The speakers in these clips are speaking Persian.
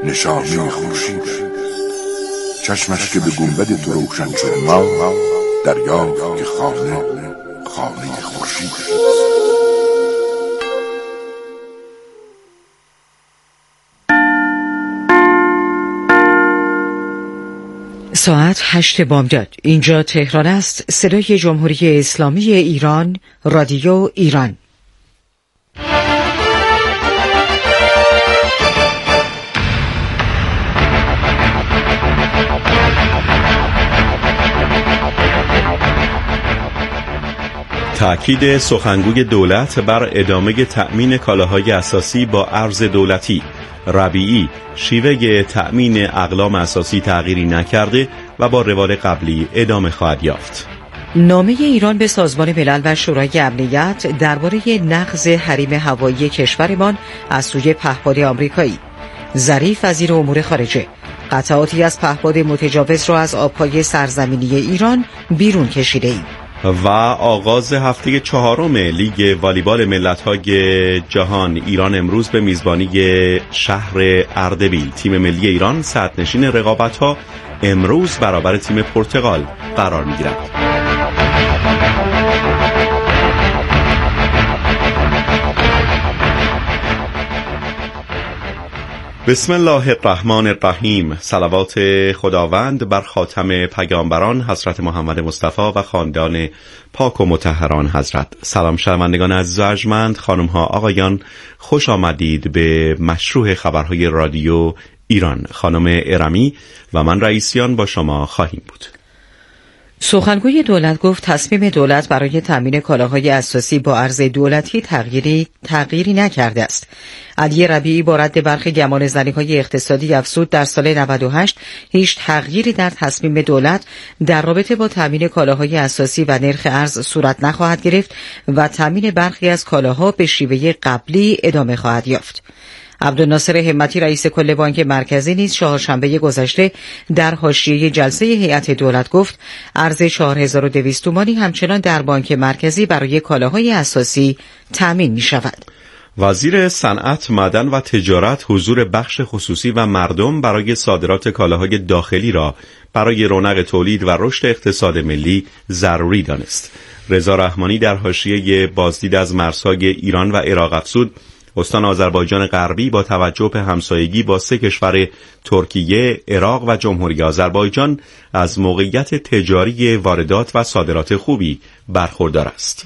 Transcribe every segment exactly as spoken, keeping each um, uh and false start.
نشانه خورشید، چشمش که به گنبد تو روشن شد ما، دریافت که خانه خانه خورشید. ساعت هشت بامداد. اینجا تهران است. صدای جمهوری اسلامی ایران، رادیو ایران. تأکید سخنگوی دولت بر ادامه تأمین کالاهای اساسی با ارز دولتی. ربیعی: شیوه تأمین اقلام اساسی تغییری نکرده و با روال قبلی ادامه خواهد یافت. نامه ایران به سازمان ملل و شورای امنیت درباره نقض حریم هوایی کشورمان از سوی پهپاد آمریکایی. ظریف وزیر امور خارجه: قطعاتی از پهپاد متجاوز را از آبهای سرزمینی ایران بیرون کشیده ایم. و آغاز هفته چهارم لیگ والیبال ملت‌های جهان. ایران امروز به میزبانی شهر اردبیل. تیم ملی ایران صدرنشین رقابت‌ها امروز برابر تیم پرتغال قرار می‌گیرد. بسم الله الرحمن الرحیم. صلوات خداوند بر خاتم پیامبران حضرت محمد مصطفی و خاندان پاک و مطهران حضرت. سلام شنوندگان عزیز و ارجمند، خانم ها آقایان، خوش آمدید به مشروع خبرهای رادیو ایران. خانم ارمی و من رئیسیان با شما خواهیم بود. سخنگوی دولت گفت تصمیم دولت برای تامین کالاهای اساسی با ارز دولتی تغییری تغییری نکرده است. علی ربیعی با رد برخی گمانه‌زنی‌های اقتصادی افزود در سال نود و هشت هیچ تغییری در تصمیم دولت در رابطه با تامین کالاهای اساسی و نرخ ارز صورت نخواهد گرفت و تامین برخی از کالاها به شیوه قبلی ادامه خواهد یافت. عبدالناصر همتی رئیس کل بانک مرکزی نیز چهارشنبه گذشته در حاشیه جلسه هیئت دولت گفت ارز چهار هزار و دویست تومانی همچنان در بانک مرکزی برای کالاهای اساسی تامین می شود. وزیر صنعت، معدن و تجارت حضور بخش خصوصی و مردم برای صادرات کالاهای داخلی را برای رونق تولید و رشد اقتصاد ملی ضروری دانست. رضا رحمانی در حاشیه بازدید از مرزهای ایران و عراق افزود استان آذربایجان غربی با توجه به همسایگی با سه کشور ترکیه، عراق و جمهوری آذربایجان از موقعیت تجاری واردات و صادرات خوبی برخوردار است.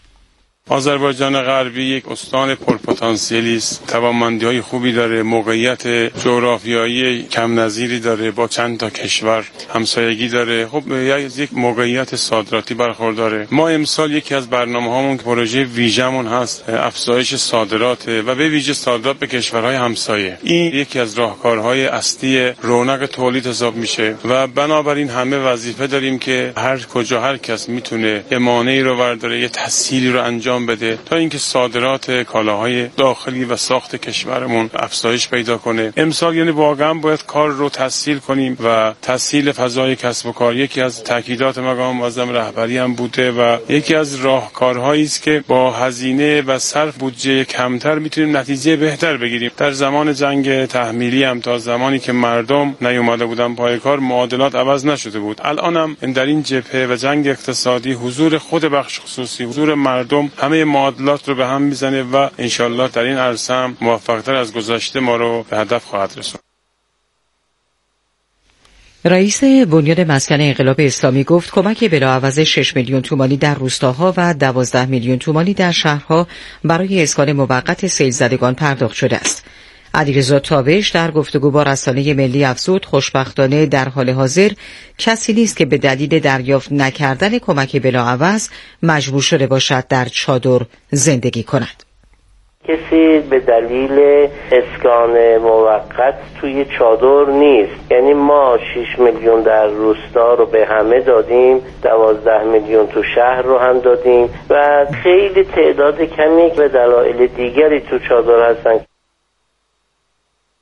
آذربایجان غربی یک استان پرپتانسیلی است، توانمندی‌های خوبی داره، موقعیت جغرافیایی کم نظیری داره، با چند تا کشور همسایگی داره. خب یک موقعیت صادراتی برخورداره. ما امسال یکی از برنامه‌هامون که پروژه ویژمون هست افزایش صادرات و به ویژه صادرات به کشورهای همسایه. این یکی از راهکارهای اصلی رونق تولید حساب میشه و بنابراین همه وظیفه داریم که هر کجا هر کس میتونه یه مانعی رو برداره، یه تسهیلی رو انجام بده تا اینکه صادرات کالاهای داخلی و ساخت کشورمون افزایش پیدا کنه. امسال یعنی واقعا باید کار رو تسهیل کنیم و تسهیل فضای کسب و کار یکی از تاکیدات مقام معظم رهبری هم بوده و یکی از راهکارهایی است که با هزینه و صرف بودجه کمتر میتونیم نتیجه بهتر بگیریم. در زمان جنگ تحمیلی هم تا زمانی که مردم نیومده بودن پای کار معادلات عوض نشده بود. الان هم در این جبهه و جنگ اقتصادی حضور خود بخش خصوصی، حضور مردم همه معادلات رو به هم میزنه و انشالله در این عرصه هم موفق‌تر از گذشته ما رو به هدف خواهد رسوند. رئیس بنیاد مسکن انقلاب اسلامی گفت کمک بلاعوض شش میلیون تومانی در روستاها و دوازده میلیون تومانی در شهرها برای اسکان موقت سیل زدگان پرداخت شده است. علیرضا تابش در گفتگو با رسانه ملی افزود خوشبختانه در حال حاضر کسی نیست که به دلیل دریافت نکردن کمک بلاعوض مجبور شده باشد در چادر زندگی کند. کسی به دلیل اسکان موقت توی چادر نیست. یعنی ما شش میلیون در روستا رو به همه دادیم، دوازده میلیون تو شهر رو هم دادیم و خیلی تعداد کمی به دلایل دیگری تو چادر هستن.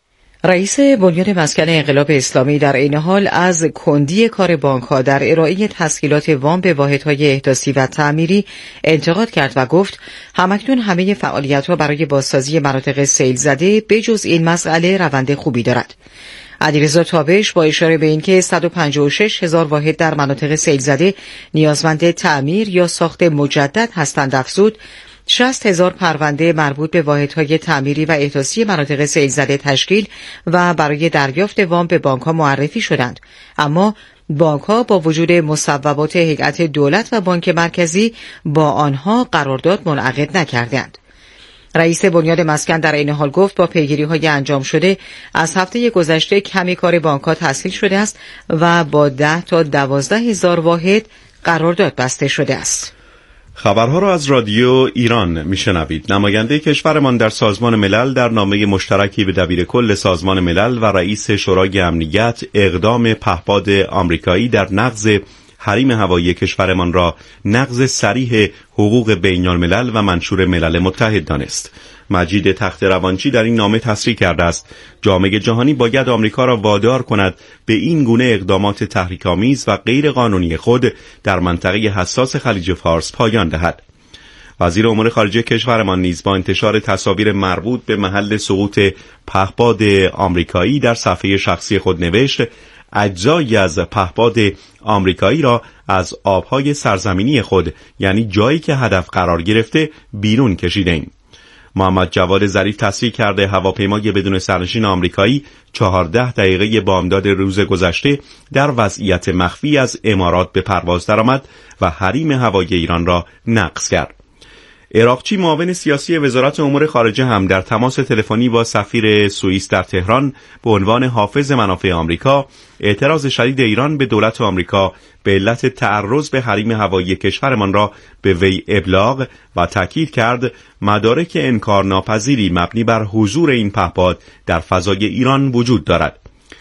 رئیس بنیاد مسکن انقلاب اسلامی در این حال از کندی کار بانک‌ها در ارائه تسهیلات وام به واحدهای احداثی و تعمیری انتقاد کرد و گفت همکنون همه فعالیت‌ها برای بازسازی مناطق سیل زده بجز این مسئله روند خوبی دارد. علیرضا تابش با اشاره به اینکه صد و پنجاه و شش هزار واحد در مناطق سیل زده نیازمند تعمیر یا ساخت مجدد هستند افزود شصت هزار پرونده مربوط به واحدهای تعمیری و احداثی مناطق سیل زده تشکیل و برای دریافت وام به بانک‌ها معرفی شدند، اما بانک‌ها با وجود مصوبات هیئت دولت و بانک مرکزی با آنها قرارداد منعقد نکردند. رئیس بنیاد مسکن در این حال گفت با پیگیری‌های انجام شده از هفته گذشته کمی کار بانک‌ها تسهیل شده است و با ده تا دوازده هزار واحد قرارداد بسته شده است. خبرها را از رادیو ایران میشنوید. نماینده کشورمان در سازمان ملل در نامه مشترکی به دبیر کل سازمان ملل و رئیس شورای امنیت اقدام پهپاد آمریکایی در نقض حریم هوایی کشورمان را نقض صریح حقوق بین الملل و منشور ملل متحد دانست. مجید تخت روانچی در این نامه تصریح کرده است جامعه جهانی باید آمریکا را وادار کند به این گونه اقدامات تحریک‌آمیز و غیر قانونی خود در منطقه حساس خلیج فارس پایان دهد. وزیر امور خارجه کشورمان نیز با انتشار تصاویر مربوط به محل سقوط پهپاد آمریکایی در صفحه شخصی خود نوشت اجزایی از پهپاد آمریکایی را از آبهای سرزمینی خود، یعنی جایی که هدف قرار گرفته، بیرون کشیدیم. محمد جواد ظریف تصریح کرده هواپیمای بدون سرنشین آمریکایی چهارده دقیقه بامداد روز گذشته در وضعیت مخفی از امارات به پرواز درآمد و حریم هوایی ایران را نقض کرد. عراقچی معاون سیاسی وزارت امور خارجه هم در تماس تلفنی با سفیر سوئیس در تهران به عنوان حافظ منافع آمریکا اعتراض شدید ایران به دولت آمریکا به علت تعرض به حریم هوایی کشورمان را به وی ابلاغ و تاکید کرد مدارک انکارناپذیری مبنی بر حضور این پهپاد در فضای ایران وجود دارد.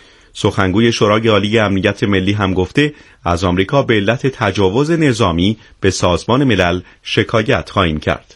سخنگوی شورای عالی امنیت ملی هم گفته از آمریکا به علت تجاوز نظامی به سازمان ملل شکایت خواهیم کرد.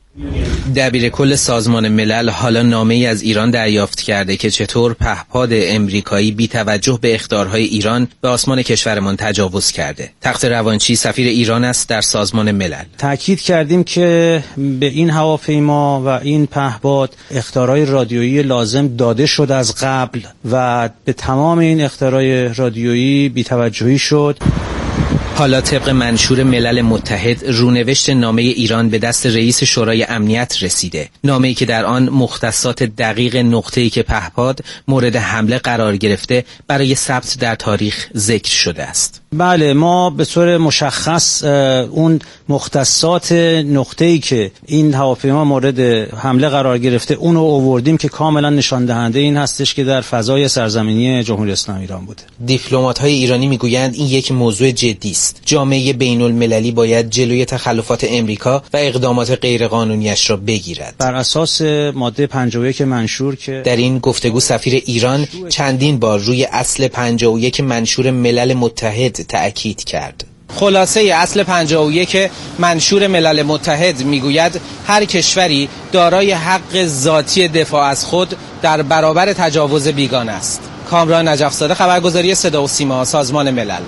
دبیر کل سازمان ملل حالا نامه‌ای از ایران دریافت کرده که چطور پهپاد امریکایی بی توجه به اخطارهای ایران به آسمان کشورمان تجاوز کرده. تخت روانچی سفیر ایران است در سازمان ملل. تأکید کردیم که به این هواپیما و این پهپاد اخطارهای رادیویی لازم داده شد از قبل و به تمام این اخطارهای رادیویی بی توجهی شد. حالا طبق منشور ملل متحد رونوشت نامه ایران به دست رئیس شورای امنیت رسیده. نامه‌ای که در آن مختصات دقیق نقطه‌ای که پهپاد مورد حمله قرار گرفته برای ثبت در تاریخ ذکر شده است. بله، ما به طور مشخص اون مختصات نقطه‌ای که این هواپیما مورد حمله قرار گرفته اون رو آوردیم که کاملا نشان دهنده این هستش که در فضای سرزمینی جمهوری اسلامی ایران بوده. دیپلمات‌های ایرانی میگویند این یک موضوع جدی است. جامعه بین المللی باید جلوی تخلفات امریکا و اقدامات غیرقانونیش را بگیرد. بر اساس ماده پنجاه و یک منشور که در این گفتگو سفیر ایران چندین بار روی اصل پنجاه و یک منشور ملل متحد تأکید کرد. خلاصه اصل پنجاه و یک منشور ملل متحد میگوید هر کشوری دارای حق ذاتی دفاع از خود در برابر تجاوز بیگانه است. کامران نجف‌زاده، خبرگزاری صدا و سیما، سازمان ملل.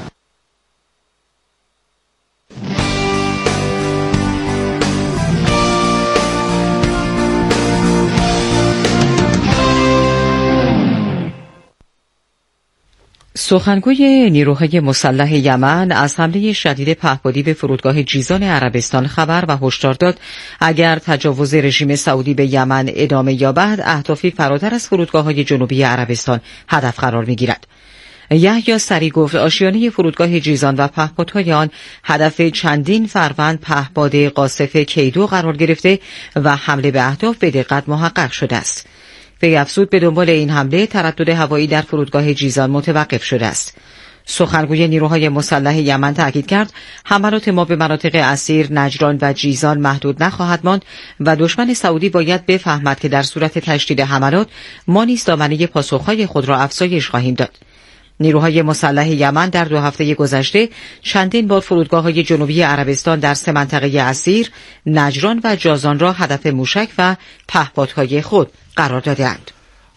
سخنگوی نیروهای مسلح یمن از حمله شدید پهپادی به فرودگاه جیزان عربستان خبر و هشدار داد اگر تجاوز رژیم سعودی به یمن ادامه یابد اهدافی فراتر از فرودگاه‌های جنوبی عربستان هدف قرار می‌گیرد. یحیی سری گفت آشیانه فرودگاه جیزان و پهپادهای آن هدف چندین فروند پهپاد قاصف کیدو قرار گرفته و حمله به اهداف به دقت محقق شده است. وی افزود به دنبال این حمله تردد هوایی در فرودگاه جیزان متوقف شده است. سخنگوی نیروهای مسلح یمن تاکید کرد حملات ما به مناطق اسیر، نجران و جیزان محدود نخواهد ماند و دشمن سعودی باید بفهمد که در صورت تشدید حملات ما نیز دامنه پاسخهای خود را افزایش خواهیم داد. نیروهای مسلح یمن در دو هفته گذشته چندین بار فرودگاه‌های جنوبی عربستان در سه منطقه اسیر، نجران و جازان را هدف موشک و پهپادهای خود قرار دادند.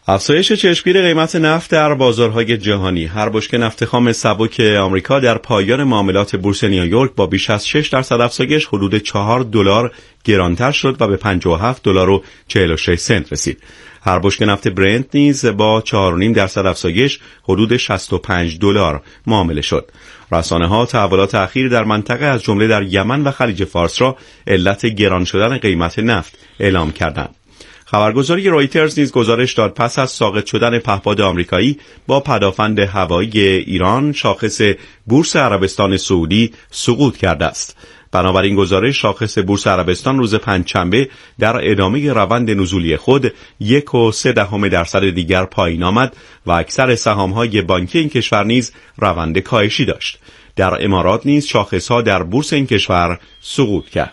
افزایش چشمگیر قیمت نفت در بازارهای جهانی. هر بشکه نفت خام سبک آمریکا در پایان معاملات بورس نیویورک با بیش از شش درصد افزایش حدود چهار دلار گرانتر شد و به پنجاه و هفت دلار و چهل و شش سنت رسید. هر بشکه نفت برنت نیز با چهار و نیم درصد افزایش حدود شصت و پنج دلار معامله شد. رسانه‌ها تحولات اخیر در منطقه از جمله در یمن و خلیج فارس را علت گران شدن قیمت نفت اعلام کردند. خبرگزاری رایترز نیز گزارش داد پس از ساقط شدن پهپاد آمریکایی با پدافند هوایی ایران، شاخص بورس عربستان سعودی سقوط کرده است. بنابراین گزارش شاخص بورس عربستان روز پنجشنبه در ادامه روند نزولی خود یک و سه دهم درصد دیگر پایین آمد و اکثر سهام‌های بانکی این کشور نیز روند کاهشی داشت. در امارات نیز شاخص‌ها در بورس این کشور سقوط کرد.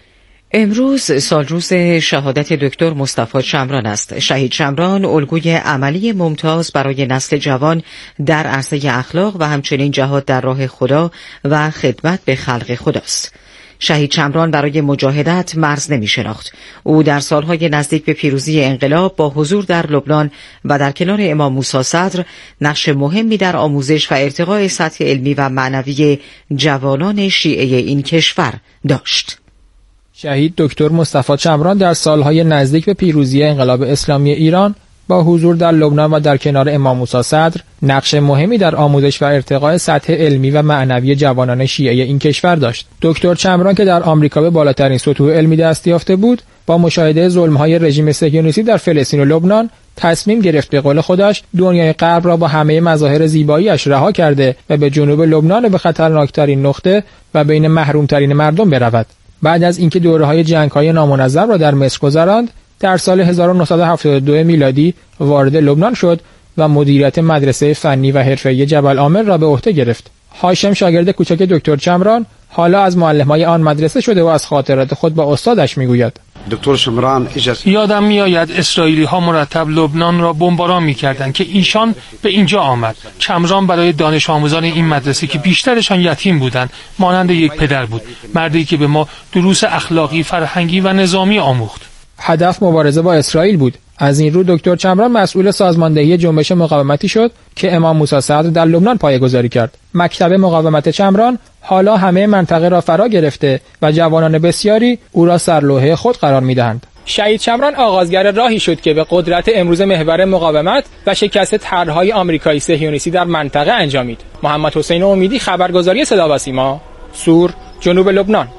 امروز سالروز شهادت دکتر مصطفی شمران است. شهید شمران الگوی عملی ممتاز برای نسل جوان در عرصه اخلاق و همچنین جهاد در راه خدا و خدمت به خلق خداست. شهید شمران برای مجاهدت مرز نمی شناخت. او در سالهای نزدیک به پیروزی انقلاب با حضور در لبنان و در کنار امام موسی صدر نقش مهمی در آموزش و ارتقاء سطح علمی و معنوی جوانان شیعه این کشور داشت. شهید دکتر مصطفی شمران در سالهای نزدیک به پیروزی انقلاب اسلامی ایران با حضور در لبنان و در کنار امام موسی صدر نقش مهمی در آموزش و ارتقاء سطح علمی و معنوی جوانان شیعه این کشور داشت. دکتر شمران که در آمریکا به بالاترین سطوح علمی دست یافته بود، با مشاهده ظلم‌های رژیم صهیونیستی در فلسطین و لبنان تصمیم گرفت به قول خودش دنیای غرب را با همه مظاهر زیبایی‌اش رها کرده و به جنوب لبنان به خطرناکترین نقطه و بین محرومترین مردم برود. بعد از اینکه دوره‌های جنگ‌های نامنظم را در مصر گذراند، در سال هزار و نهصد و هفتاد و دو میلادی وارد لبنان شد و مدیریت مدرسه فنی و حرفه‌ای جبل عامر را به عهده گرفت. هاشم شاگرد کوچک دکتر شمران حالا از معلم‌های آن مدرسه شده و از خاطرات خود با استادش می‌گوید: دکتر شمران اجازه یادم میآید اسرائیلی ها مرتب لبنان را بمباران می‌کردند که ایشان به اینجا آمد. شمران برای دانش آموزان این مدرسه که بیشترشان یتیم بودند مانند یک پدر بود، مردی که به ما دروس اخلاقی، فرهنگی و نظامی آموخت. هدف مبارزه با اسرائیل بود. از این رو دکتر شمران مسئول سازماندهی جنبش مقاومتی شد که امام موسی صدر در لبنان پایه‌گذاری کرد. مکتب مقاومت شمران حالا همه منطقه را فرا گرفته و جوانان بسیاری او را سرلوحه خود قرار می‌دهند. شهید شمران آغازگر راهی شد که به قدرت امروز محور مقاومت و شکست طرح‌های آمریکایی صهیونیستی در منطقه انجامید. محمد حسین امیدی، خبرگزاری صدا و سیما، سور، جنوب لبنان.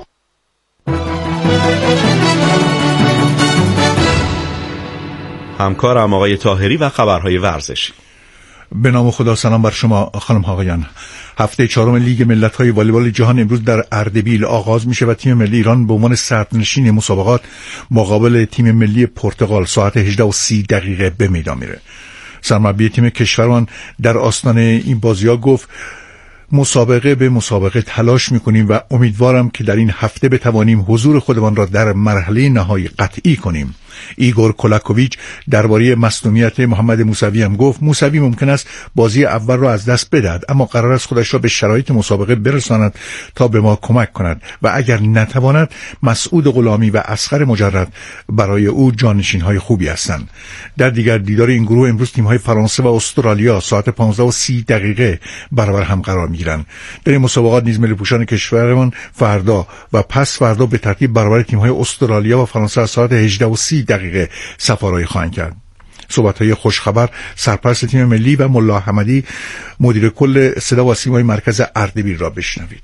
همکارم آقای طاهری و خبرهای ورزشی. به نام خدا، سلام بر شما خانم ها آقایان. هفته چهارم لیگ ملت‌های والیبال جهان امروز در اردبیل آغاز میشه و تیم ملی ایران به عنوان صدرنشین مسابقات مقابل تیم ملی پرتغال ساعت هجده و سی دقیقه به میدان میره. سرمربی تیم کشورمان در آستان این بازی‌ها گفت مسابقه به مسابقه تلاش میکنیم و امیدوارم که در این هفته بتوانیم حضور خودمان را در مرحله نهایی قطعی کنیم. ایگور کولاکوویچ درباره مصدومیت محمد موسوی هم گفت موسوی ممکن است بازی اول را از دست بدهد، اما قرار است خودش را به شرایط مسابقه برساند تا به ما کمک کند و اگر نتواند مسعود غلامی و اصغر مجرد برای او جانشین‌های خوبی هستند. در دیگر دیدار این گروه امروز تیم‌های فرانسه و استرالیا ساعت پانزده و سی دقیقه برابر هم قرار می‌گیرند. در این مسابقات نیز ملی‌پوشان کشورمان فردا و پس فردا به ترتیب برابر تیم‌های استرالیا و فرانسه از ساعت هجده و سی دقیقه سفارایی خواهند کرد. صحبت‌های خوشخبر سرپرست تیم ملی و ملا حمدی مدیر کل صدا و سیمای مرکز اردبیل را بشنوید.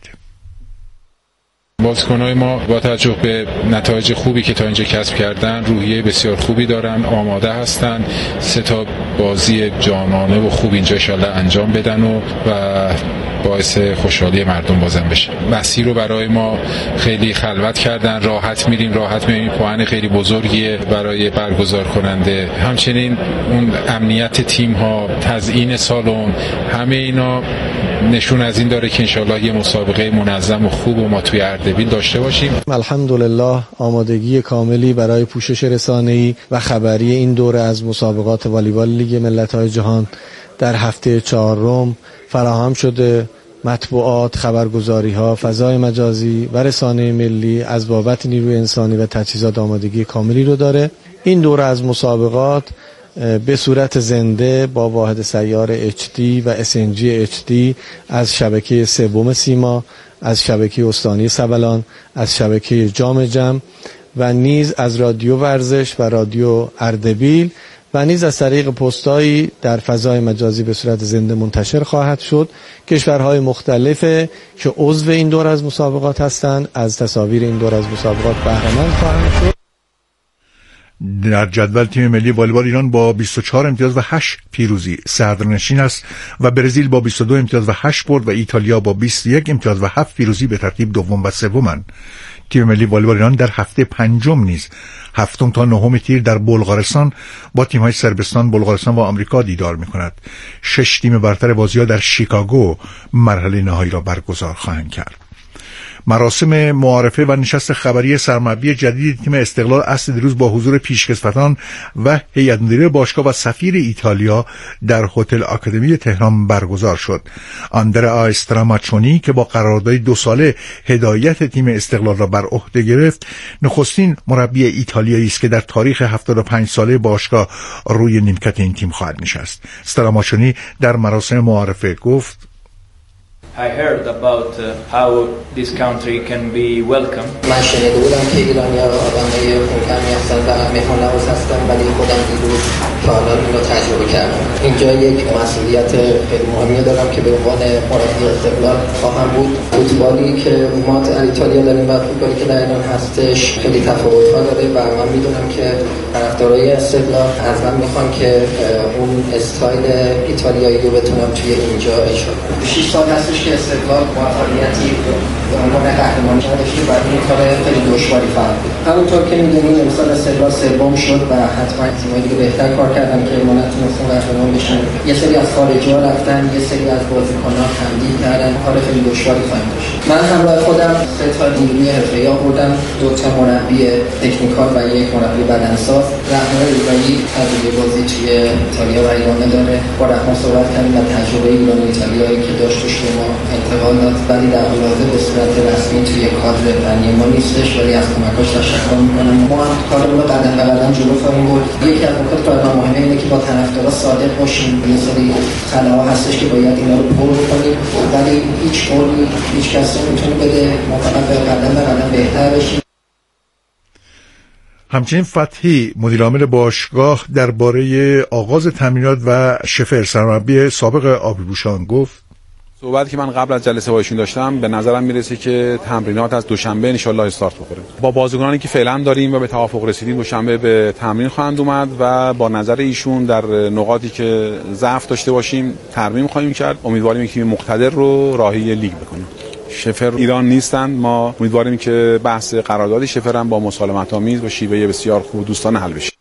بازیکن‌های ما با توجه به نتایج خوبی که تا اینجا کسب کردن روحیه بسیار خوبی دارن، آماده هستن سه تا بازی جانانه و خوب اینجا انشالله انجام بدن و, و باعث خوشحالی مردم بازم بشه. مسیر رو برای ما خیلی خلوت کردن، راحت میریم راحت میریم، پوان خیلی بزرگیه برای برگزار کننده. همچنین اون امنیت تیم ها، تزیین سالن، همه اینا نشون از این داره که انشالله یه مسابقه منظم و خوب و ما توی اردبیل داشته باشیم. الحمدلله آمادگی کاملی برای پوشش رسانه‌ای و خبری این دوره از مسابقات والیبال لیگ ملت‌های جهان در هفته چهارم فراهم شده. مطبوعات، خبرگزاری‌ها، فضای مجازی و رسانه ملی از بابت نیروی انسانی و تجهیزات آمادگی کاملی رو داره. این دوره از مسابقات به صورت زنده با واحد سیار اچ دی و اس ان جی اچ دی از شبکه سوم سیما، از شبکه استانی سبلان، از شبکه جام جم و نیز از رادیو ورزش و رادیو اردبیل و نیز از طریق پستایی در فضای مجازی به صورت زنده منتشر خواهد شد. کشورهای مختلفه که عضو این دور از مسابقات هستند از تصاویر این دور از مسابقات بهره مند خواهند شد. در جدول تیم ملی والیبال ایران با بیست و چهار امتیاز و هشت پیروزی صدرنشین است و برزیل با بیست و دو امتیاز و هشت برد و ایتالیا با بیست و یک امتیاز و هفت پیروزی به ترتیب دوم و سومند. تیم ملی والیبال ایران در هفته پنجم نیز هفتم تا نهم تیر در بلغارستان با تیم‌های صربستان، بلغارستان و آمریکا دیدار می‌کند. شش تیم برتر بازی‌ها در شیکاگو مرحله نهایی را برگزار خواهند کرد. مراسم معارفه و نشست خبری سرمربی جدید تیم استقلال اصل دیروز با حضور پیشکسوتان و هیئت مدیره باشگاه و سفیر ایتالیا در هتل آکادمی تهران برگزار شد. آندرا استراماچونی که با قرارداد دو ساله هدایت تیم استقلال را بر عهده گرفت، نخستین مربی ایتالیایی است که در تاریخ هفتاد و پنج ساله باشگاه روی نیمکت این تیم خواهد نشست. استراماچونی در مراسم معارفه گفت: I heard about uh, how this country can be welcome. من شنیده بودم که ایرانی‌ها آدمای خوش‌طبعی هستن و مهمان‌نواز هستن، ولی خودم دیروز تا الان اینو تجربه کردم. اینجا یک مسئولیت خیلی مهمی دارم که به عنوان مربی استقلال خواهم بود. فوتبالی که ما در ایتالیا داریم و فوتبالی که در ایران هستش خیلی تفاوت‌ها داره و من می‌دونم که طرفدارای استقلال از من می‌خوان که اون استایل ایتالیایی رو بتونم توی اینجا اجرا کنم. شش سال هستش که استقلال موفقیتی به عنوان قهرمانی داشته و این کار خیلی دشواری فرد بود. همونطور که می‌دونید امسال استقلال سوم شد و حتما تیم‌های دیگه بهتر کار کردن که ما نتونستیم قهرمان بشن. یه سری از خارجی‌ها رفتن، یه سری از بازیکن‌ها تمدید کردن، کار خیلی دشواری خواهیم داشت. من همراه خودم سه تا نیروی حرفه‌ای آوردم، دو تا مربی تکنیکال و یک مربی بدنساز. رحمان ایرانی تجربه بازی توی ایتالیا و ایران داره. با رحمان صحبت کردیم و تجربه ایران و ایتالیایی که داشتش به ما انتقال داد، ولی در حال حاضر به صورت رسمی توی کادر فنی ما نیستش، ولی از کمکاش تشکر می‌کنم. ما هم کارمون رو قدم به قدم جلو خواهیم برد. یکی از نکات کار مهمه اینه که با طرفدارا صادق باشیم. یه سری خلاها هستش که باید اینا رو پر کنیم، ولی هیچ قولی هیچ کسی نمیتونه بده. ما فقط به قدم به قدم بهتر بشیم. همچنین فتحی مدیرعامل باشگاه درباره آغاز تمرینات و شفر سرمربی سابق آبیپوشان گفت: صحبتی که من قبل از جلسه با ایشون داشتم به نظرم میرسه که تمرینات از دوشنبه ان شاءالله استارت بخوره. با بازیکنانی که فعلا داریم و به توافق رسیدیم دوشنبه به تمرین خواهند اومد و با نظر ایشون در نقاطی که ضعف داشته باشیم ترمیم خواهیم کرد. امیدواریم که مقتدر رو راهی لیگ بکنیم. شفر ایران نیستند. ما امیدواریم که بحث قرارداد شفر هم با مسالمت آمیز و شیوه بسیار خوب و دوستانه حل بشه.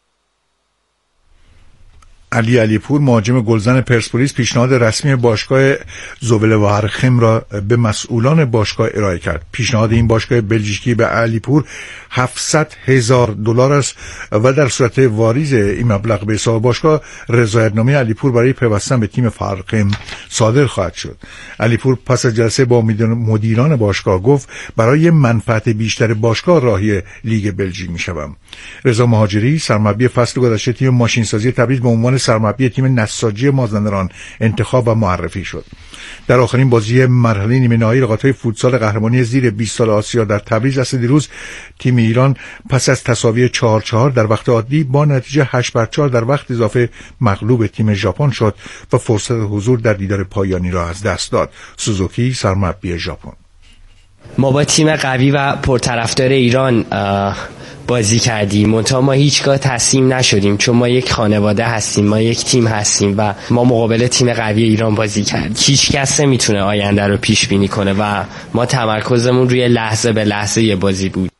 علی علیپور مهاجم گلزن پرسپولیس پیشنهاد رسمی باشگاه زوبلوارخم را به مسئولان باشگاه ارائه کرد. پیشنهاد این باشگاه بلژیکی به علیپور هفتصد هزار دلار است و در صورت واریز این مبلغ به حساب باشگاه رضایتنامه علیپور برای پیوستن به تیم فارقم صادر خواهد شد. علیپور پس از جلسه با مدیران باشگاه گفت برای منفعت بیشتر باشگاه راهی لیگ بلژیک میشوم. رضا مهاجری سرمربی فصل گذشته تیم ماشینسازی تبریز به عنوان سرمربی تیم نساجی مازندران انتخاب و معرفی شد. در آخرین بازی مرحله نیمه نهایی رقابت‌های فوتسال قهرمانی زیر بیست سال آسیا در تبریز است دیروز تیم ایران پس از تساوی چهار چهار در وقت عادی با نتیجه هشت بر چهار در وقت اضافه مغلوب تیم ژاپن شد و فرصت حضور در دیدار پایانی را از دست داد. سوزوکی سرمربی ژاپن: ما با تیم قوی و پرطرفدار ایران بازی کردیم، منتها ما هیچگاه تسلیم نشدیم، چون ما یک خانواده هستیم، ما یک تیم هستیم و ما مقابل تیم قوی ایران بازی کردیم. هیچ کس نمیتونه آینده رو پیش بینی کنه و ما تمرکزمون روی لحظه به لحظه یه بازی بود.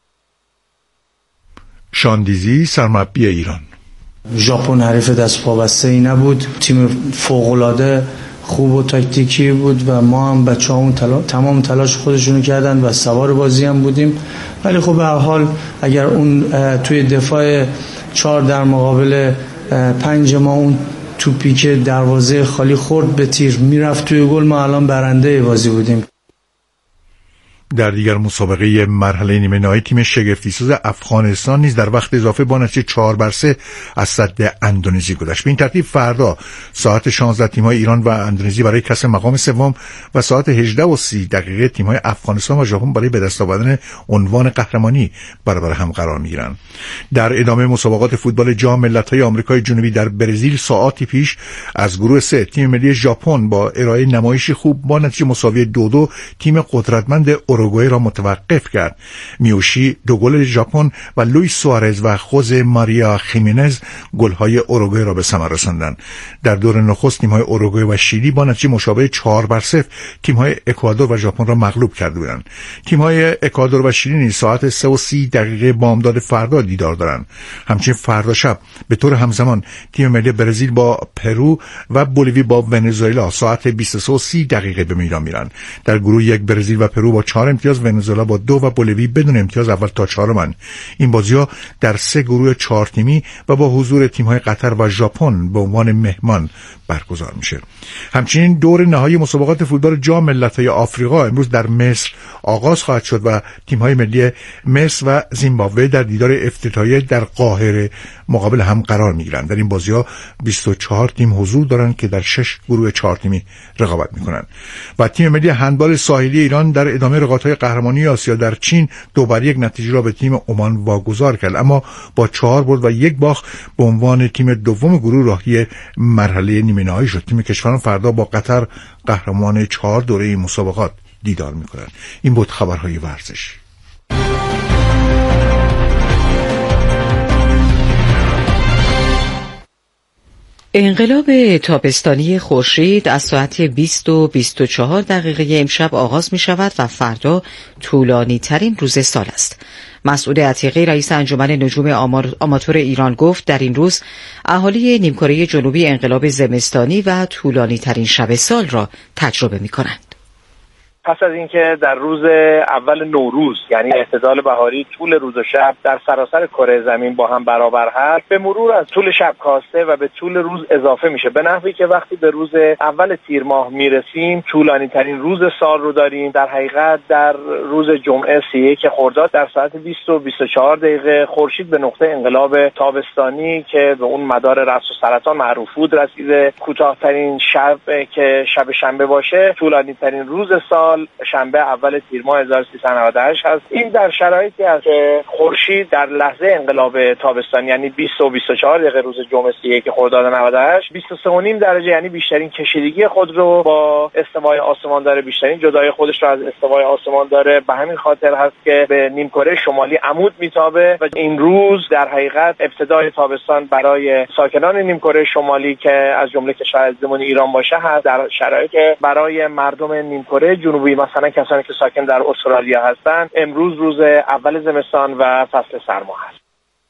شاندیزی سرمربی ایران: ژاپن حریف دست پا بسته ای نبود، تیم فوق‌العاده خوب و تاکتیکی بود و ما هم بچه‌هامون تلا... تمام تلاش خودشونو کردن و سوار بازی هم بودیم، ولی خب به هر حال اگر اون توی دفاع چهار در مقابل پنج ما اون توپی که دروازه خالی خورد به تیر میرفت توی گل، ما الان برنده بازی بودیم. در دیگر مسابقه مرحله نیمه نهایی تیم شگفتی‌ساز افغانستان نیز در وقت اضافه با نتیجه چهار بر سه از سد اندونزی گذشت. به این ترتیب فردا ساعت شانزده تیم‌های ایران و اندونزی برای کسب مقام سوم و ساعت هجده و سی دقیقه تیم‌های افغانستان و ژاپن برای به دست آوردن عنوان قهرمانی برابر هم قرار می‌گیرند. در ادامه مسابقات فوتبال جام ملت‌های آمریکای جنوبی در برزیل ساعتی پیش از گروه سه تیم ملی ژاپن با ارائه نمایشی خوب با نتیجه مساوی دو دو تیم قدرتمند اوروگوئه را متوقف کرد. میوشی دو گل ژاپن و لوئیس سوارز و خوزه ماریا خیمنز گل‌های اوروگوئه را به ثمر رساندند. در دور نخست تیم‌های اوروگوئه و شیلی با نتیجه مشابه چهار بر صفر تیم‌های اکوادور و ژاپن را مغلوب کرده بودند. تیم‌های اکوادور و شیلی نیز ساعت سه و سی دقیقه بامداد فردا دیدار دارند. همچنین فردا شب به طور همزمان تیم ملی برزیل با پرو و بولیوی با ونزوئلا ساعت بیست و سه و سی دقیقه به میدان میرند. در گروه یک برزیل و پرو با چهار امتیاز، ونزوئلا با دو و بولیوی بدون امتیاز اول تا چهارمند. این بازی‌ها در سه گروه چهار تیمی و با حضور تیم‌های قطر و ژاپن به عنوان مهمان برگزار میشه. همچنین دور نهایی مسابقات فوتبال جام ملت‌های آفریقا امروز در مصر آغاز خواهد شد و تیم‌های ملی مصر و زیمبابوه در دیدار افتتاحیه در قاهره مقابل هم قرار میگیرند. در این بازی‌ها بیست و چهار تیم حضور دارند که در شش گروه چهار تیمی رقابت میکنند. و تیم ملی هندبال ساحلی ایران در ادامه رقابت‌های قهرمانی آسیا در چین دو بر یک نتیجه را به تیم عمان واگذار کرد، اما با چهار برد و یک باخت به عنوان تیم دوم گروه راهی مرحله نیمه نهایی شد. تیم کشوران فردا با قطر قهرمان چهار دوره این مسابقات دیدار میکنند. این بود خبرهای ورزش. انقلاب تابستانی خورشید از ساعت بیست و بیست و چهار دقیقه امشب آغاز می شود و فردا طولانی ترین روز سال است. مسعود عتیقی رئیس انجمن نجوم آماتور ایران گفت در این روز اهالی نیمکره جنوبی انقلاب زمستانی و طولانی ترین شب سال را تجربه می کنند. پس از اینکه در روز اول نوروز یعنی اعتدال بهاری طول روز و شب در سراسر کره زمین با هم برابر هست، به مرور از طول شب کاسته و به طول روز اضافه میشه، به نحوی که وقتی به روز اول تیر ماه میرسیم طولانی ترین روز سال رو داریم. در حقیقت در روز جمعه سی و یک خرداد در ساعت بیست و بیست و چهار دقیقه خورشید به نقطه انقلاب تابستانی که به اون مدار رأس و سرطان معروف بود رسیده. کوتاه‌ترین شب که شب شنبه باشه طولانی ترین روز سال شنبه اول تیر ماه هزار و سیصد و نود و هشت هست. این در شرایطی است که خورشید در لحظه انقلاب تابستان یعنی بیست و بیست و چهار دقیقه روز جمعه سی و یک خرداد نود و هشت بیست و سه و نیم درجه یعنی بیشترین کشیدگی خود رو با استوای آسمان داره، بیشترین جدای خودش رو از استوای آسمان داره. به همین خاطر هست که به نیمکره شمالی عمود میتابه و این روز در حقیقت ابتدای تابستان برای ساکنان نیمکره شمالی که از جمله کشور عزیزمون ایران باشه هست، در شرایطی که برای مردم نیمکره جنوبی مثلا کسانی که ساکن در استرالیا هستند امروز روز اول زمستان و فصل سرما هست.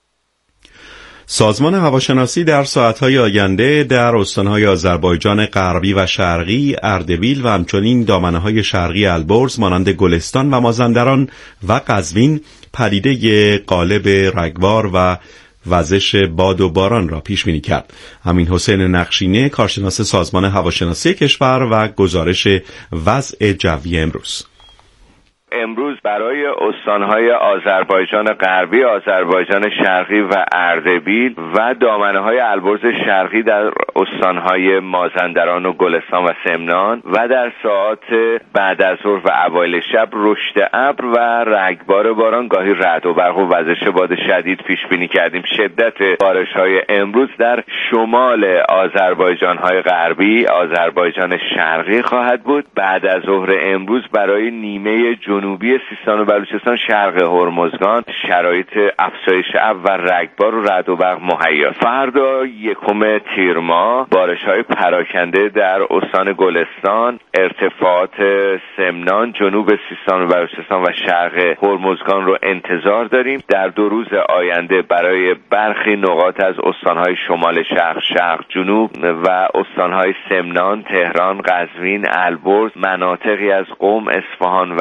سازمان هواشناسی در ساعت‌های آینده در استان‌های آذربایجان غربی و شرقی، اردبیل و همچنین دامنه‌های شرقی البرز مانند گلستان و مازندران و قزوین پدیده غالب رگبار و وزش باد و باران را پیش بینی کرد. همین حسین نقشینه کارشناس سازمان هواشناسی کشور و گزارش وضع جوی امروز. امروز برای استانهای آذربایجان غربی، آذربایجان شرقی و اردبیل و دامنه‌های البرز شرقی در استانهای مازندران و گلستان و سمنان و در ساعات بعد از ظهر و اوایل شب رشد ابر و رگبار باران گاهی رعد و برق و وزش باد شدید پیش بینی کردیم. شدت بارش‌های امروز در شمال آذربایجان‌های غربی، آذربایجان شرقی خواهد بود. بعد از ظهر امروز برای نیمه جنوبی سیستان و بلوچستان، شرق هرمزگان شرایط افزایش ابر و رگبار و رعد و برق مهیا. فردا یکم تیر ماه بارش‌های پراکنده در استان گلستان، ارتفاعات سمنان، جنوب سیستان و بلوچستان و شرق هرمزگان رو انتظار داریم. در دو روز آینده برای برخی نقاط از استان‌های شمال شرق، شرق جنوب و استان‌های سمنان، تهران، قزوین، البرز، مناطقی از قم، اصفهان و یزد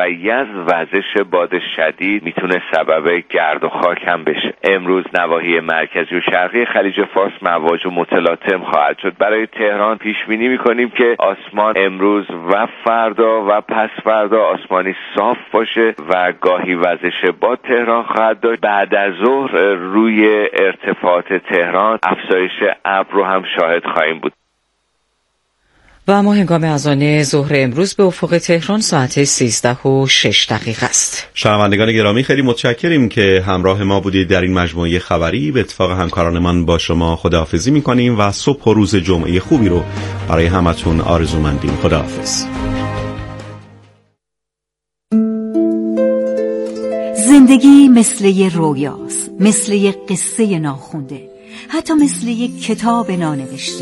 وزش باد شدید میتونه سبب گرد و خاک هم بشه. امروز نواحی مرکزی و شرقی خلیج فارس مواج و متلاطم خواهد شد. برای تهران پیش بینی میکنیم که آسمان امروز و فردا و پس فردا آسمانی صاف باشه و گاهی وزش باد تهران خواهد داشت. بعد از ظهر روی ارتفاعات تهران افزایش ابر رو هم شاهد خواهیم بود. و ما هنگام اذان ظهر امروز به افق تهران ساعت سیزده و شش دقیقه است. شنوندگان گرامی، خیلی متشکریم که همراه ما بودید در این مجموعه خبری. به اتفاق همکارانمان با شما خداحافظی می‌کنیم و صبح و روز جمعه خوبی رو برای همتون آرزومندیم. خداحافظ. زندگی مثل یه رویاست، مثل یه قصه ناخونده، حتی مثل یک کتاب نانوشته.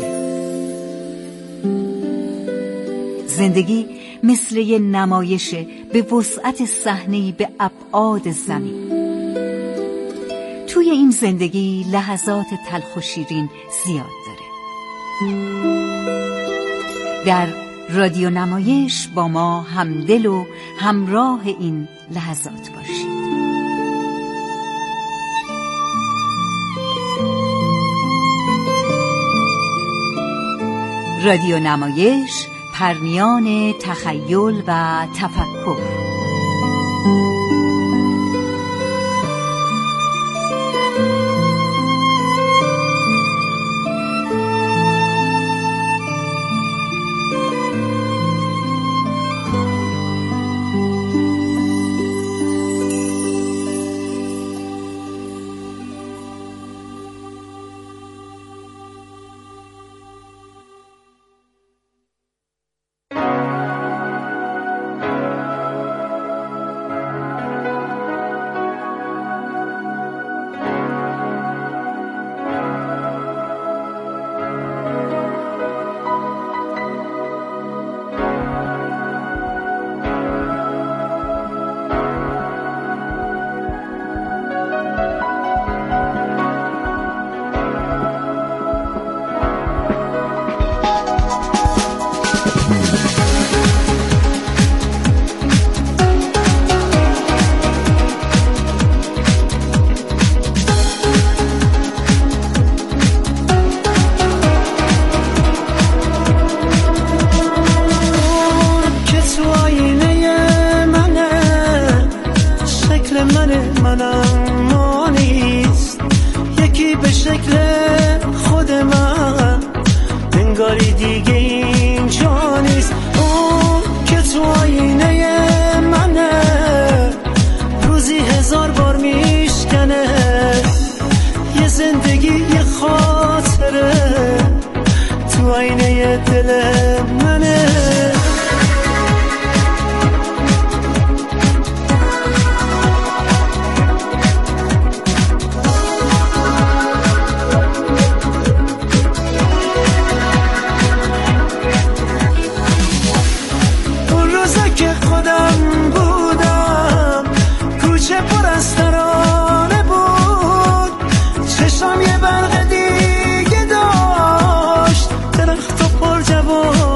زندگی مثل یه نمایشه به وسعت صحنه‌ای به ابعاد زمین. توی این زندگی لحظات تلخ و شیرین زیاد داره. در رادیو نمایش با ما همدل و همراه این لحظات باشید. رادیو نمایش، پرمیان تخیل و تفکر. چشم یه برق دیگه داشت، درخت و پر جوان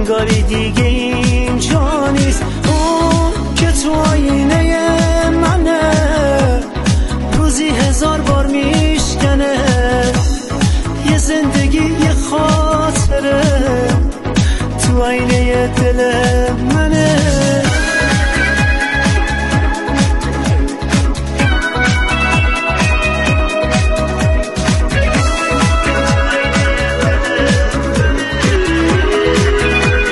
انگاری دیگه اینجا نیست. اون که تو آینه منه روزی هزار بار میشکنه، یه زندگی یه خاطره تو آینه دل من.